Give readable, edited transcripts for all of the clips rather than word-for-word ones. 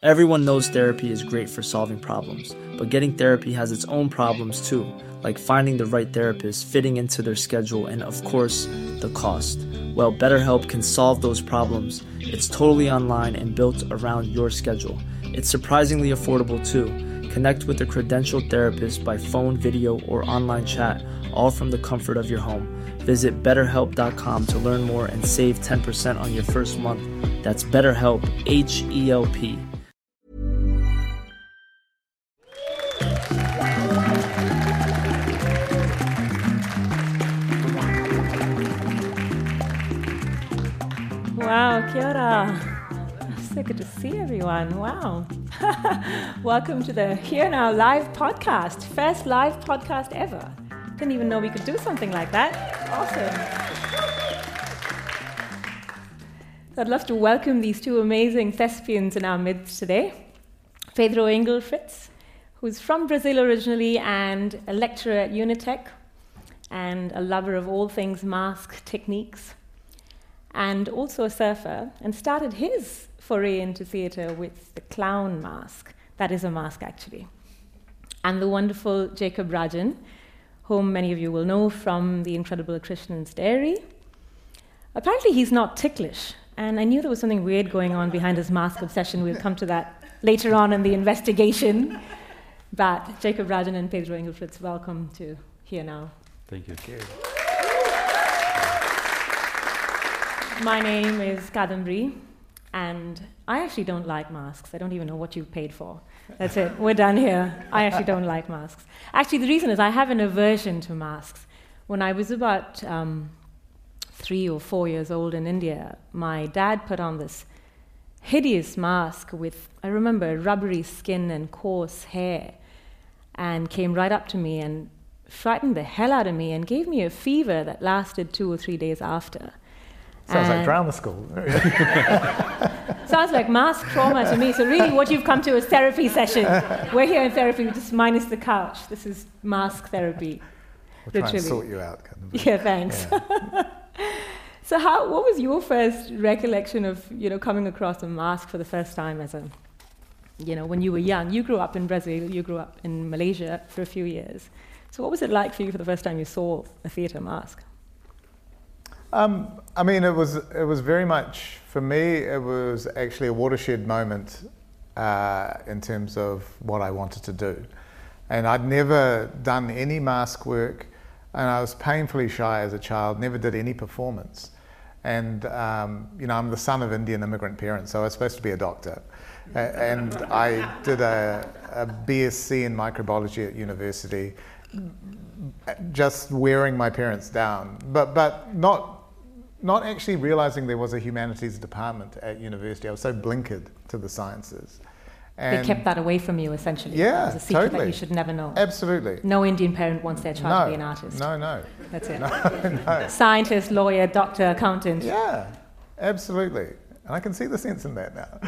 Everyone knows therapy is great for solving problems, but getting therapy has its own problems too, like finding the right therapist, fitting into their schedule, and of course, the cost. Well, BetterHelp can solve those problems. It's totally online and built around your schedule. It's surprisingly affordable too. Connect with a credentialed therapist by phone, video, or online chat, all from the comfort of your home. Visit BetterHelp.com to learn more and save 10% on your first month. That's BetterHelp, H-E-L-P. Wow, kia ora. So good to see everyone. Wow. Welcome to the Here Now live podcast. First live podcast ever. Didn't even know we could do something like that. Awesome. I'd love to welcome these two amazing thespians in our midst today. Pedro Engel Fritz, who's from Brazil originally and a lecturer at Unitec and a lover of all things mask techniques, and also a surfer, and started his foray into theatre with the clown mask. That is a mask, actually. And the wonderful Jacob Rajan, whom many of you will know from The Incredible Krishna's Diary. Apparently he's not ticklish, and I knew there was something weird going on behind his mask obsession. We'll come to that later on in the investigation. But Jacob Rajan and Pedro Engel Fritz, welcome to Here Now. Thank you. My name is Kadambri, and I actually don't like masks. I don't even know what you paid for. That's it. We're done here. I actually don't like masks. Actually, the reason is I have an aversion to masks. When I was about 3 or 4 years old in India, my dad put on this hideous mask with, I remember, rubbery skin and coarse hair, and came right up to me and frightened the hell out of me and gave me a fever that lasted 2 or 3 days after. Sounds like drama school. Sounds like mask trauma to me. So really what you've come to is therapy session. We're here in therapy, just minus the couch. This is mask therapy. We'll try and sort you out. Yeah, thanks. Yeah. So what was your first recollection of, coming across a mask for the first time as when you were young? You grew up in Brazil, you grew up in Malaysia for a few years. So what was it like for you for the first time you saw a theatre mask? It was very much, for me, it was actually a watershed moment in terms of what I wanted to do. And I'd never done any mask work, and I was painfully shy as a child, never did any performance. And, I'm the son of Indian immigrant parents, so I was supposed to be a doctor. And I did a BSc in microbiology at university, just wearing my parents down, but not actually realizing there was a humanities department at university. I was so blinkered to the sciences. And they kept that away from you, essentially. Yeah, it was a secret totally. That you should never know. Absolutely. No Indian parent wants their child to be an artist. No. That's it. No. Scientist, lawyer, doctor, accountant. Yeah, absolutely. And I can see the sense in that now.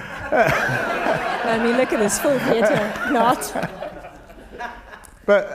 Look at this full theatre plot. But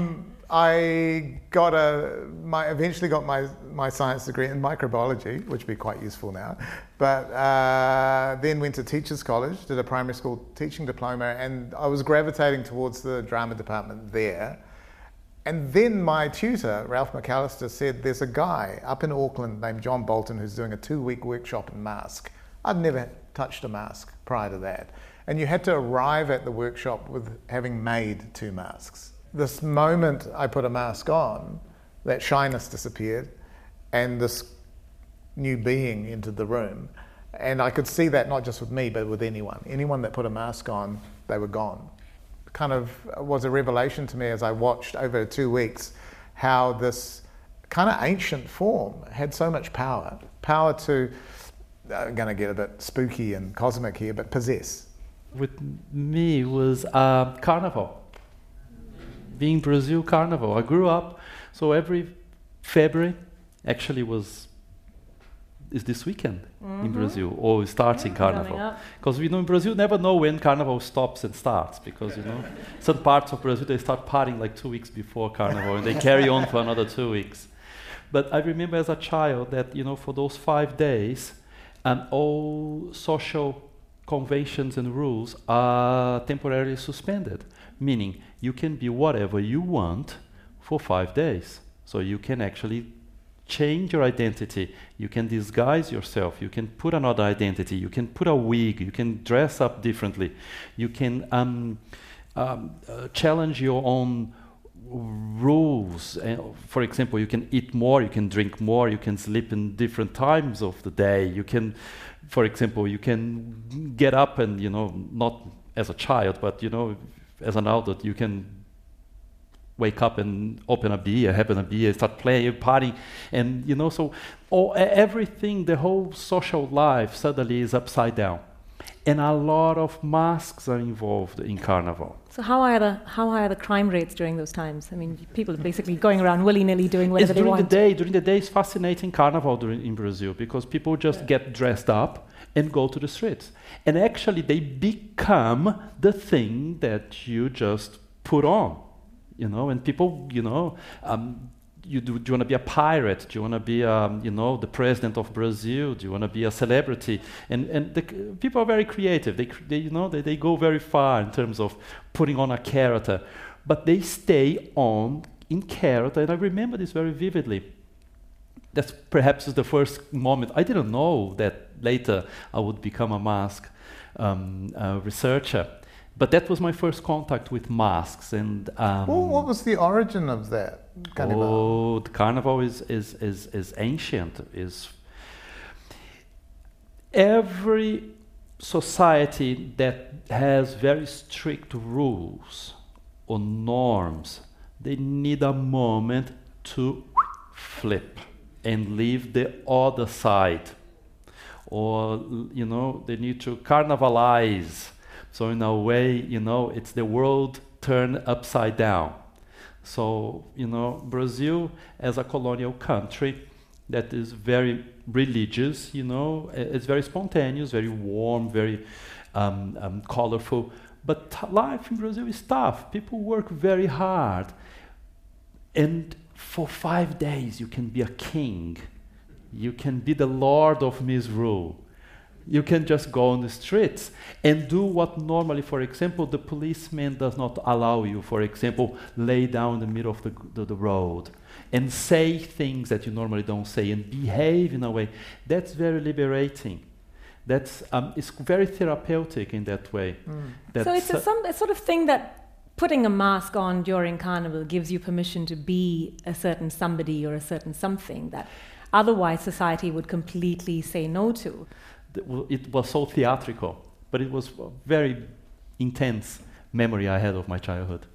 I eventually got my science degree in microbiology, which would be quite useful now. But then went to Teachers College, did a primary school teaching diploma, and I was gravitating towards the drama department there. And then my tutor, Ralph McAllister, said there's a guy up in Auckland named John Bolton who's doing a 2-week workshop in mask. I'd never touched a mask prior to that. And you had to arrive at the workshop with having made 2 masks. This moment I put a mask on, that shyness disappeared, and this new being entered the room. And I could see that not just with me, but with anyone. Anyone that put a mask on, they were gone. Kind of was a revelation to me as I watched over 2 weeks how this kind of ancient form had so much power. Power to, I'm going to get a bit spooky and cosmic here, but possess. With me was carnival. Being Brazil, carnival. I grew up, so every February actually is this weekend in Brazil, or starting carnival. Because in Brazil never know when carnival stops and starts, because some parts of Brazil they start partying like 2 weeks before carnival and they carry on for another 2 weeks. But I remember as a child that for those 5 days, all social conventions and rules are temporarily suspended, meaning you can be whatever you want for 5 days. So you can actually change your identity, you can disguise yourself, you can put another identity, you can put a wig, you can dress up differently, you can challenge your own rules. For example, you can eat more, you can drink more, you can sleep in different times of the day, you can, for example, you can get up and, not as a child, but, as an adult, you can wake up and open a beer, have a beer, start playing, partying, and so everything, the whole social life suddenly is upside down, and a lot of masks are involved in Carnival. So how are the crime rates during those times? I mean, people are basically going around willy-nilly doing whatever they want. During the day, it's fascinating Carnival in Brazil, because people just get dressed up and go to the streets, and actually they become the thing that you just put on. And people, do you want to be a pirate? Do you want to be, the president of Brazil? Do you want to be a celebrity? And the people are very creative. They go very far in terms of putting on a character, but they stay on in character. And I remember this very vividly. That's perhaps the first moment. I didn't know that later I would become a mask researcher. But that was my first contact with masks. And what was the origin of that Carnival? The Carnival is ancient. Every society that has very strict rules or norms, they need a moment to flip and leave the other side. Or, they need to carnivalize. So in a way, it's the world turned upside down. So, Brazil as a colonial country that is very religious, it's very spontaneous, very warm, very colorful. But life in Brazil is tough. People work very hard. And for 5 days, you can be a king. You can be the lord of misrule. You can just go on the streets and do what normally, for example, the policeman does not allow you. For example, lay down in the middle of the road and say things that you normally don't say and behave in a way. That's very liberating. It's very therapeutic in that way. So it's a sort of thing that putting a mask on during Carnival gives you permission to be a certain somebody or a certain something that otherwise society would completely say no to. It was so theatrical, but it was a very intense memory I had of my childhood.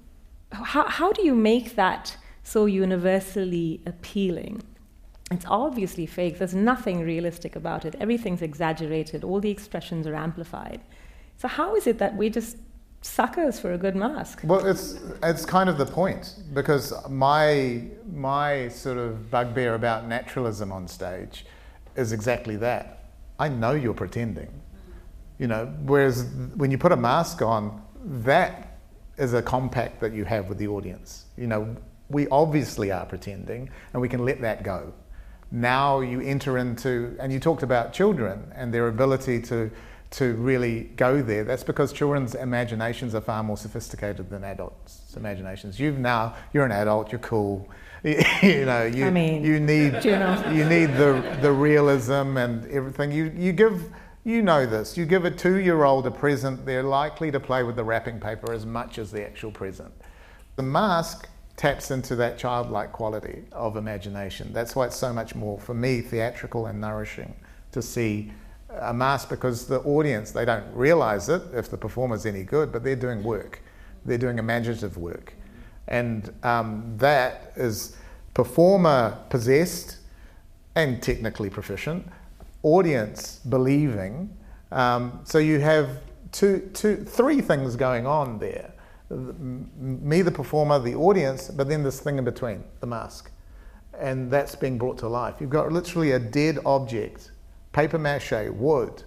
How do you make that so universally appealing? It's obviously fake. There's nothing realistic about it. Everything's exaggerated. All the expressions are amplified. So how is it that we just suckers for a good mask? Well, it's kind of the point, because my sort of bugbear about naturalism on stage is exactly that. I know you're pretending, whereas when you put a mask on, that is a compact that you have with the audience. We obviously are pretending, and we can let that go. Now you enter into, and you talked about children and their ability to really go there. That's because children's imaginations are far more sophisticated than adults' imaginations. You're an adult, you're cool. You need the realism and everything. You give a 2-year-old a present, they're likely to play with the wrapping paper as much as the actual present. The mask taps into that childlike quality of imagination. That's why it's so much more, for me, theatrical and nourishing to see a mask, because the audience, they don't realize it if the performer's any good, but they're doing work. They're doing imaginative work. And that is performer possessed and technically proficient, audience believing. So you have three things going on there. Me, the performer, the audience, but then this thing in between, the mask. And that's being brought to life. You've got literally a dead object, paper mache, wood,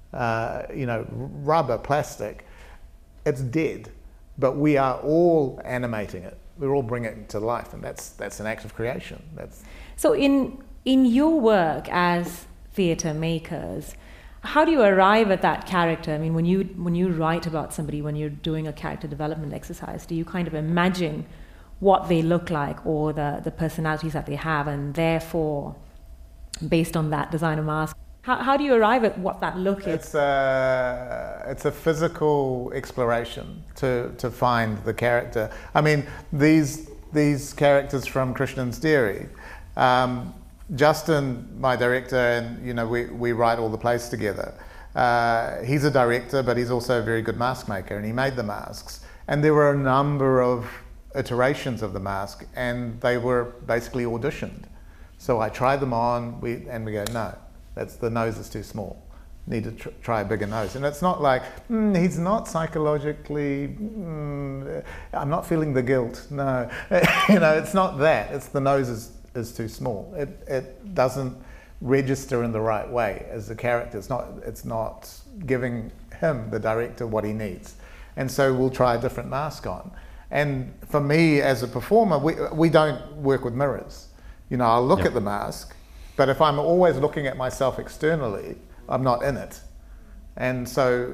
rubber, plastic. It's dead. But we are all animating it. We're all bringing it to life, and that's an act of creation. So in your work as theatre makers, How do you arrive at that character? I mean, when you write about somebody, when you're doing a character development exercise, do you kind of imagine what they look like or the personalities that they have, and therefore, based on that, design a mask? How do you arrive at what that look is? It's a physical exploration to find the character. I mean, these characters from Krishna's Dairy, Justin, my director, and we write all the plays together. He's a director, but he's also a very good mask maker, and he made the masks. And there were a number of iterations of the mask, and they were basically auditioned. So I tried them on, and we go, no, the nose is too small. Need to try a bigger nose. And it's not like, he's not psychologically, I'm not feeling the guilt. No, it's not that. It's the nose is too small. It doesn't register in the right way as a character. It's not giving him, the director, what he needs. And so we'll try a different mask on. And for me as a performer, we don't work with mirrors. I'll look at the mask, but if I'm always looking at myself externally, I'm not in it. And so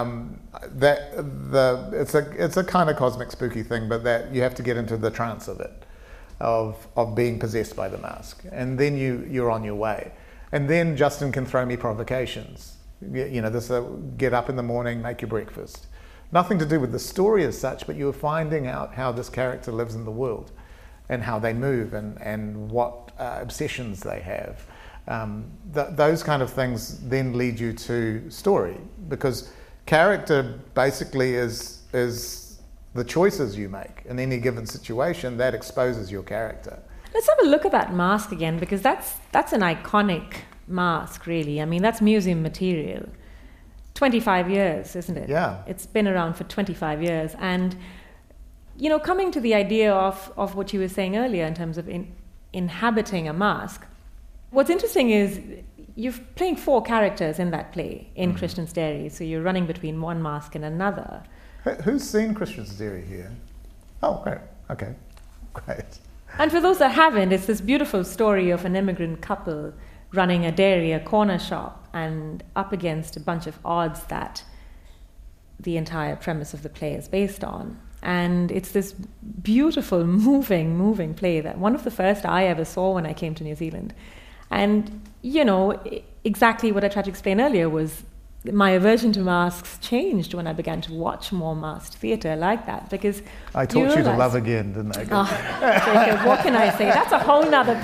it's a kind of cosmic spooky thing, but that you have to get into the trance of it, of being possessed by the mask. And then you're on your way. And then Justin can throw me provocations. This get up in the morning, make your breakfast. Nothing to do with the story as such, but you're finding out how this character lives in the world and how they move and what obsessions they have. Those kind of things then lead you to story, because character basically is the choices you make in any given situation that exposes your character. Let's have a look at that mask again, because that's an iconic mask, really. I mean, that's museum material. 25 years, isn't it? Yeah. It's been around for 25 years. And, coming to the idea of what you were saying earlier in terms of inhabiting a mask, what's interesting is you're playing 4 characters in that play, in Krishna's Dairy, so you're running between one mask and another. Who's seen Krishna's Dairy here? Oh, great. Okay, great. And for those that haven't, it's this beautiful story of an immigrant couple running a dairy, a corner shop, and up against a bunch of odds that the entire premise of the play is based on. And it's this beautiful, moving play, that one of the first I ever saw when I came to New Zealand. And, exactly what I tried to explain earlier was my aversion to masks changed when I began to watch more masked theatre like that, because I taught you to love again, didn't I? Jacob, what can I say? That's a whole nother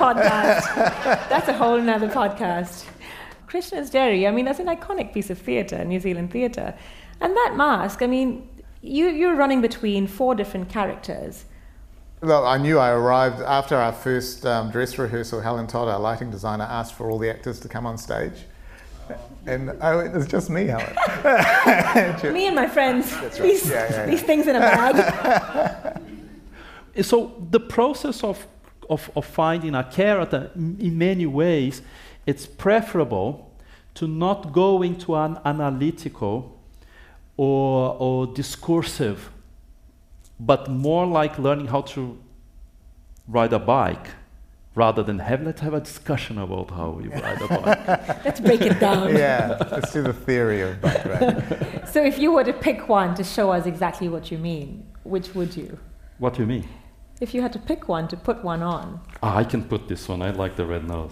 podcast. Krishna's Dairy, I mean, that's an iconic piece of theatre, New Zealand theatre. And that mask, I mean, you're running between 4 different characters. Well, I knew I arrived after our first dress rehearsal. Helen Todd, our lighting designer, asked for all the actors to come on stage. And it was just me, Helen. Me and my friends. That's right. These things in a bag. So the process of finding a character, in many ways, it's preferable to not go into an analytical or discursive, but more like learning how to ride a bike, rather than let's have a discussion about how you ride a bike. Let's break it down. Yeah, let's do the theory of bike riding. So if you were to pick one to show us exactly what you mean, which would you? What do you mean? If you had to pick one, to put one on. I can put this one. I like the red nose.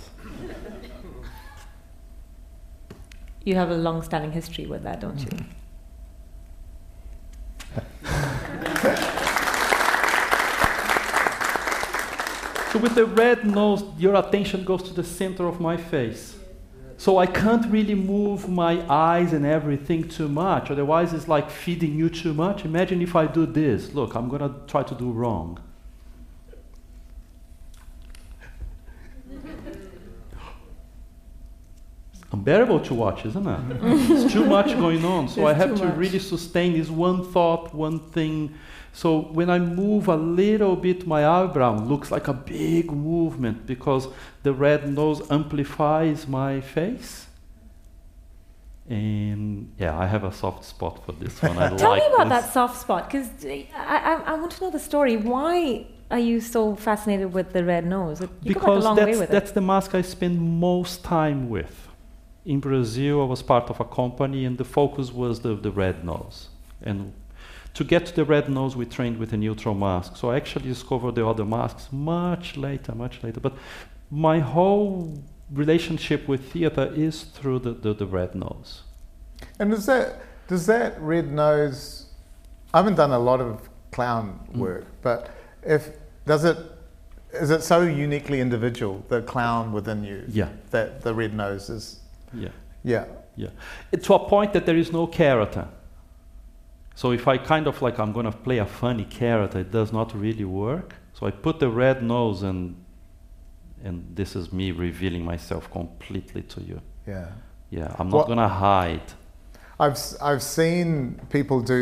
You have a long-standing history with that, don't you? So with the red nose, your attention goes to the center of my face. So I can't really move my eyes and everything too much, otherwise it's like feeding you too much. Imagine if I do this. Look, I'm going to try to do wrong. It's unbearable to watch, isn't it? It's too much going on, so I have to really sustain this one thought, one thing. So when I move a little bit, my eyebrow looks like a big movement because the red nose amplifies my face. And yeah, I have a soft spot for this one. Tell me about that soft spot, because I want to know the story. Why are you so fascinated with the red nose? You because go back a long way with that's the mask I spend most time with. in Brazil, I was part of a company, and the focus was the red nose. And to get to the red nose, we trained with a neutral mask. So I actually discovered the other masks much later. But my whole relationship with theater is through the red nose. And does that red nose? I haven't done a lot of clown work, but is it so uniquely individual, the clown within you? Yeah. That the red nose is. Yeah. Yeah. Yeah. To a point that there is no character. So if I kind of like I'm going to play a funny character, it does not really work. So I put the red nose, and this is me revealing myself completely to you. Yeah. Yeah. I'm not going to hide. I've seen people do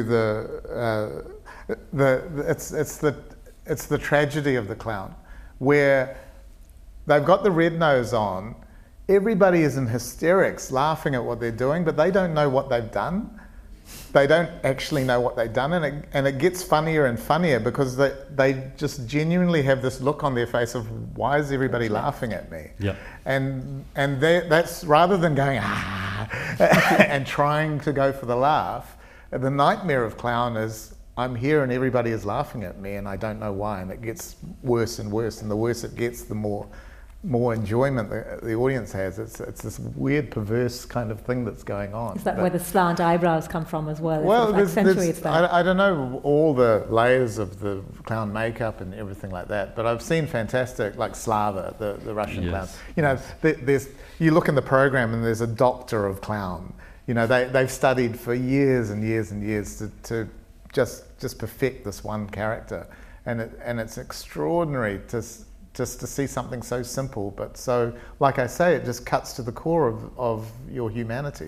it's the tragedy of the clown, where they've got the red nose on, everybody is in hysterics laughing at what they're doing, but they don't know what they've done. They don't actually know what they've done, and it gets funnier and funnier because they just genuinely have this look on their face of, why is everybody laughing at me? Yeah. And that's rather than going and trying to go for the laugh, the nightmare of clown is, I'm here and everybody is laughing at me and I don't know why, and it gets worse and worse, and the worse it gets, the more enjoyment the audience has. It's this weird, perverse kind of thing that's going on. Is that where the slant eyebrows come from as well? Well, it accentuates that. I don't know all the layers of the clown makeup and everything like that, but I've seen fantastic, like Slava, the Russian clown. You know, you look in the program and there's a doctor of clown. You know, they've studied for years and years and years to just perfect this one character, and it's extraordinary just to see something so simple, but so, like I say, it just cuts to the core of your humanity.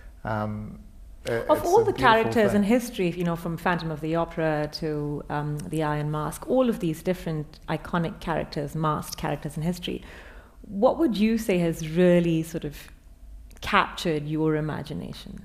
Of all the characters in history, you know, from Phantom of the Opera to the Iron Mask, all of these different iconic characters, masked characters in history, what would you say has really sort of captured your imagination?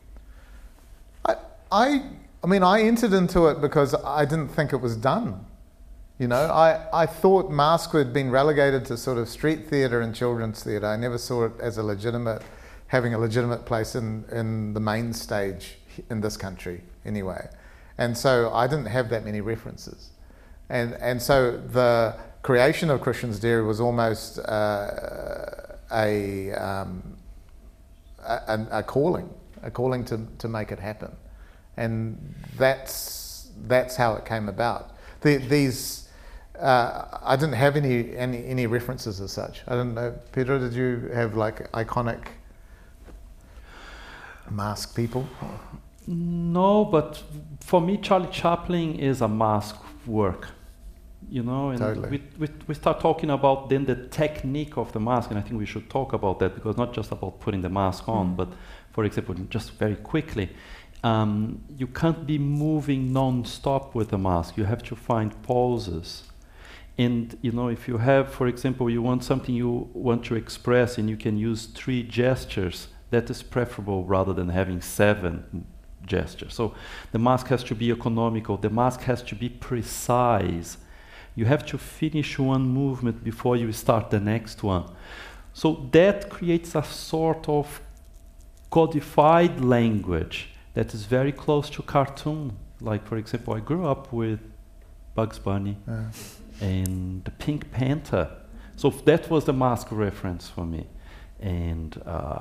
I mean, I entered into it because I didn't think it was done. You know, I thought mask had been relegated to sort of street theatre and children's theatre. I never saw it as having a legitimate place in the main stage in this country anyway. And so I didn't have that many references. And so the creation of Christian's Dairy was almost a calling to make it happen. And that's how it came about. I didn't have any references as such. I don't know, Pedro, did you have like iconic mask people? No, but for me, Charlie Chaplin is a mask work. You know, and totally. we start talking about then the technique of the mask, and I think we should talk about that, because not just about putting the mask on, but for example, just very quickly, you can't be moving non-stop with the mask. You have to find pauses. And, you know, if you have, for example, you want something you want to express and you can use 3 gestures, that is preferable rather than having 7 gestures. So the mask has to be economical. The mask has to be precise. You have to finish one movement before you start the next one. So that creates a sort of codified language that is very close to cartoon. Like, for example, I grew up with Bugs Bunny and the Pink Panther. So that was the mask reference for me. And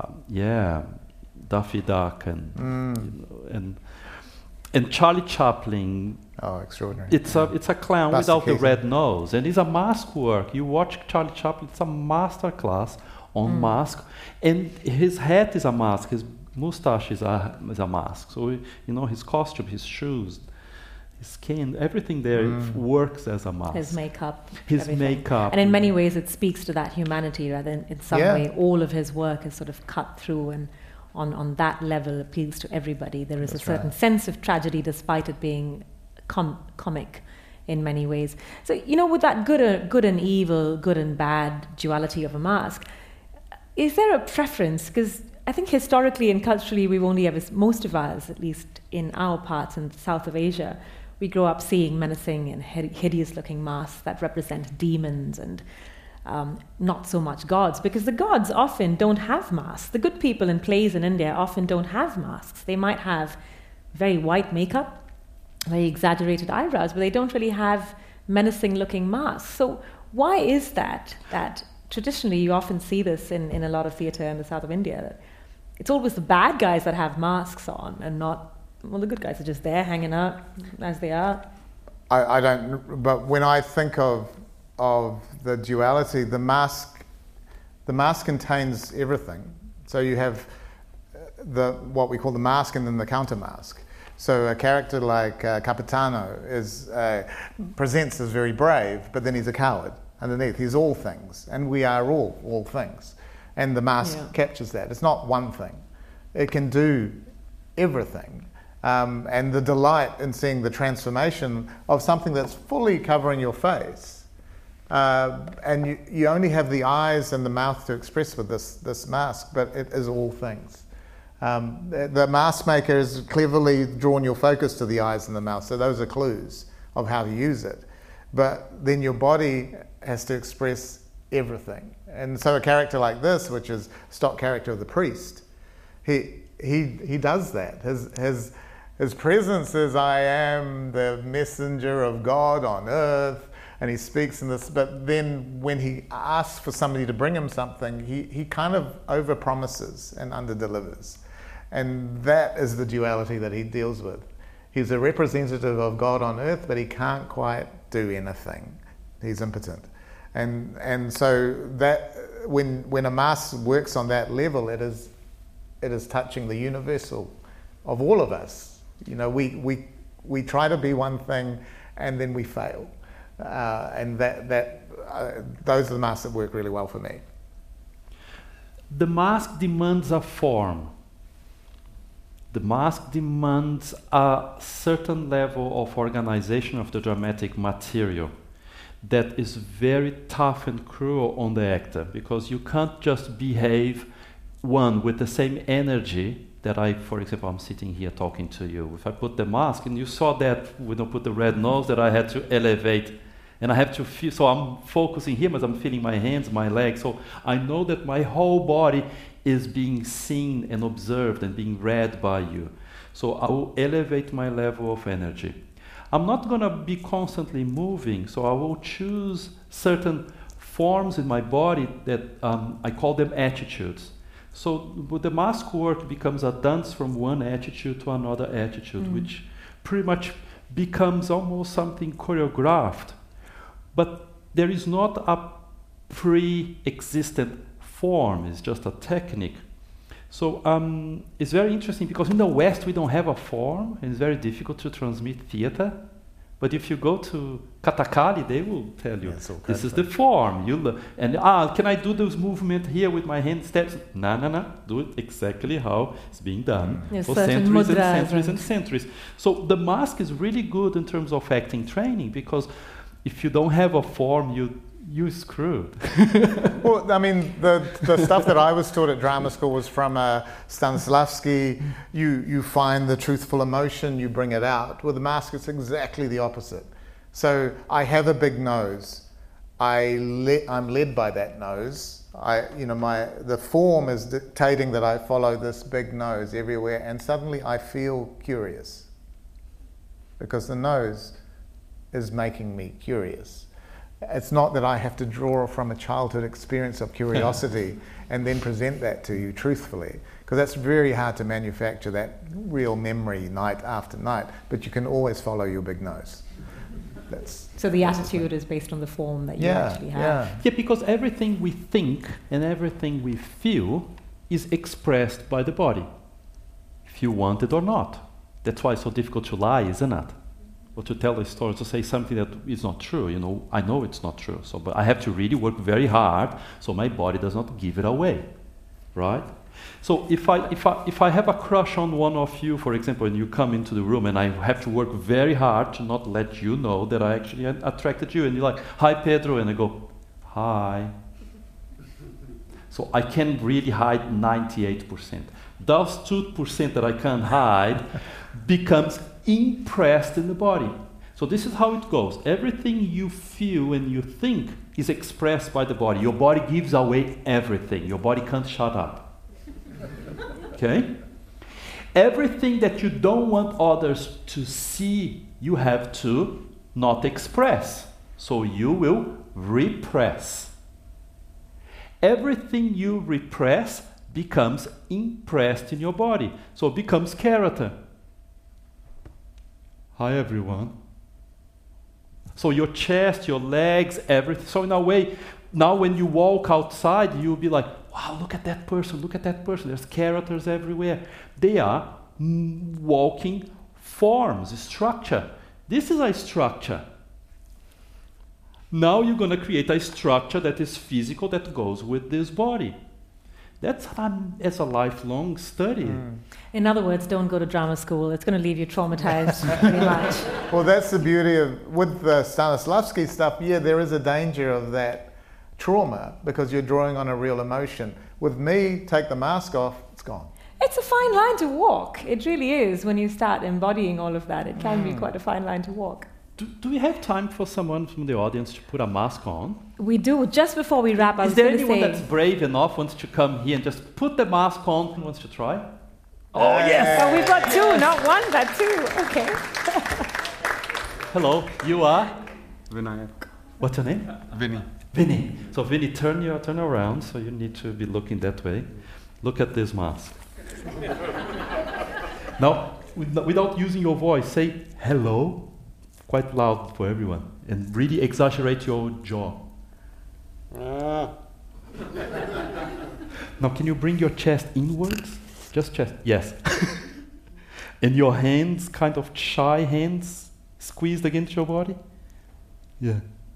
Daffy Duck and Charlie Chaplin. Oh, extraordinary. It's a clown without the red nose. And it's a mask work. You watch Charlie Chaplin, it's a master class on mask. And his hat is a mask. His mustache is a mask. So, you know, his costume, his shoes, his skin, everything there works as a mask. His makeup. His makeup. And in many ways it speaks to that humanity, rather than in some way all of his work is sort of cut through and on that level appeals to everybody. There is a certain sense of tragedy despite it being comic in many ways. So, you know, with that good and evil, good and bad duality of a mask, is there a preference? Because I think historically and culturally we've only ever, most of us, at least in our parts in the south of Asia, we grow up seeing menacing and hideous looking masks that represent demons and not so much gods, because the gods often don't have masks. The good people in plays in India often don't have masks. They might have very white makeup, very exaggerated eyebrows, but they don't really have menacing-looking masks. So why is that traditionally you often see this in a lot of theatre in the south of India, that it's always the bad guys that have masks on and not, well, the good guys are just there hanging out as they are? I don't, but when I think of the duality, the mask contains everything. So you have what we call the mask and then the counter mask. So a character like Capitano presents as very brave, but then he's a coward underneath. He's all things, and we are all things. And the mask captures that. It's not one thing. It can do everything. And the delight in seeing the transformation of something that's fully covering your face. And you only have the eyes and the mouth to express with this mask, but it is all things. The mask maker has cleverly drawn your focus to the eyes and the mouth, so those are clues of how to use it. But then your body has to express everything. And so a character like this, which is stock character of the priest, he does that. His presence is, I am the messenger of God on earth, and he speaks in this, but then when he asks for somebody to bring him something, he kind of over-promises and under-delivers. And that is the duality that he deals with. He's a representative of God on earth, but he can't quite do anything. He's impotent. And so that when a mask works on that level, it is touching the universal of all of us. You know, we try to be one thing and then we fail. And those are the masks that work really well for me. The mask demands a form. The mask demands a certain level of organization of the dramatic material that is very tough and cruel on the actor, because you can't just behave with the same energy that for example, I'm sitting here talking to you. If I put the mask, and you saw that when I put the red nose, that I had to elevate, and I have to feel, so I'm focusing here, but I'm feeling my hands, my legs, so I know that my whole body is being seen and observed and being read by you. So I will elevate my level of energy. I'm not going to be constantly moving, so I will choose certain forms in my body that I call them attitudes. So with the mask work becomes a dance from one attitude to another attitude, which pretty much becomes almost something choreographed. But there is not a pre-existent form, it's just a technique. So it's very interesting, because in the West we don't have a form, and it's very difficult to transmit theater. But if you go to Kathakali, they will tell you, this is the form. Can I do this movement here with my hand steps? No. Do it exactly how it's being done for centuries and centuries and centuries. So the mask is really good in terms of acting training, because if you don't have a form, you're screwed. Well, I mean, the stuff that I was taught at drama school was from Stanislavski. You find the truthful emotion, you bring it out. With the mask, it's exactly the opposite. So I have a big nose. I'm led by that nose. The form is dictating that I follow this big nose everywhere, and suddenly I feel curious, because the nose is making me curious. It's not that I have to draw from a childhood experience of curiosity and then present that to you truthfully, because that's very hard to manufacture, that real memory night after night, but you can always follow your big nose. So the attitude is based on the form that you actually have. Yeah, because everything we think and everything we feel is expressed by the body, if you want it or not. That's why it's so difficult to lie, isn't it? Or to tell a story, to say something that is not true. I know it's not true, but I have to really work very hard so my body does not give it away, right? So if I have a crush on one of you, for example, and you come into the room, and I have to work very hard to not let you know that I actually attracted you, and you're like, "Hi, Pedro," and I go, "Hi." So I can really hide 98%. Those 2% that I can't hide becomes impressed in the body. So this is how it goes. Everything you feel and you think is expressed by the body. Your body gives away everything. Your body can't shut up. Okay? Everything that you don't want others to see, you have to not express. So you will repress. Everything you repress becomes impressed in your body. So it becomes character. Hi everyone. So your chest, your legs, everything. So in a way, now when you walk outside, you'll be like, wow, look at that person, look at that person. There's characters everywhere. They are walking forms, structure. This is a structure. Now you're going to create a structure that is physical that goes with this body. That's as a lifelong study. In other words, don't go to drama school. It's going to leave you traumatized pretty much. Well, that's the beauty of, with the Stanislavski stuff, there is a danger of that trauma because you're drawing on a real emotion. With me, take the mask off, it's gone. It's a fine line to walk. It really is. When you start embodying all of that, it can be quite a fine line to walk. Do we have time for someone from the audience to put a mask on? We do. Just before we wrap up, is there anyone that's brave enough wants to come here and just put the mask on and wants to try? Oh, yes! So we've got two, not one, but two. Okay. Hello, you are? Vinayak. What's your name? Vinny. So Vinny, turn around, so you need to be looking that way. Look at this mask. Now, without using your voice, say hello, quite loud for everyone, and really exaggerate your jaw. Now, can you bring your chest inwards? Just chest, yes. And your hands, kind of shy hands, squeezed against your body? Yeah.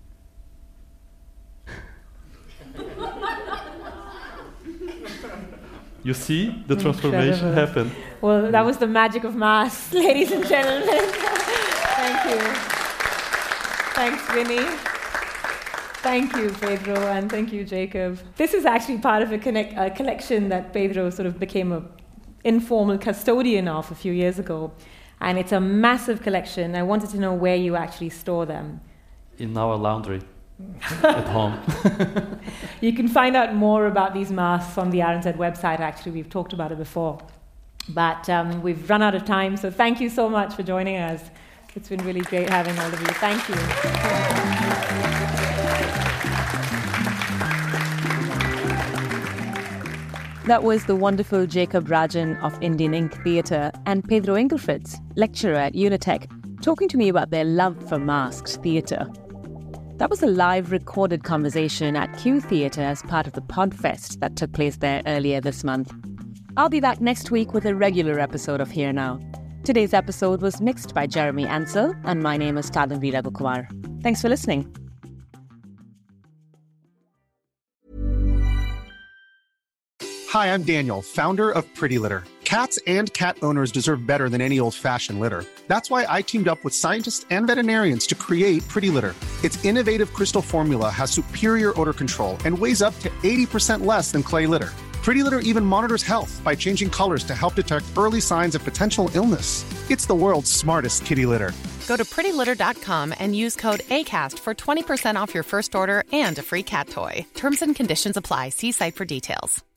You see the transformation happen. Well, that was the magic of masks, ladies and gentlemen. Thank you. Thanks, Vinny. Thank you, Pedro, and thank you, Jacob. This is actually part of a collection that Pedro sort of became an informal custodian of a few years ago. And it's a massive collection. I wanted to know where you actually store them. In our laundry. At home. You can find out more about these masks on the RNZ website, actually. We've talked about it before. But we've run out of time, so thank you so much for joining us. It's been really great having all of you. Thank you. That was the wonderful Jacob Rajan of Indian Ink Theatre and Pedro Engelfritz, lecturer at Unitec, talking to me about their love for masked theatre. That was a live recorded conversation at Q Theatre as part of the Podfest that took place there earlier this month. I'll be back next week with a regular episode of Here Now. Today's episode was mixed by Jeremy Ansell, and my name is Tadamvi Raghukumar. Thanks for listening. Hi, I'm Daniel, founder of Pretty Litter. Cats and cat owners deserve better than any old-fashioned litter. That's why I teamed up with scientists and veterinarians to create Pretty Litter. Its innovative crystal formula has superior odor control and weighs up to 80% less than clay litter. Pretty Litter even monitors health by changing colors to help detect early signs of potential illness. It's the world's smartest kitty litter. Go to prettylitter.com and use code ACAST for 20% off your first order and a free cat toy. Terms and conditions apply. See site for details.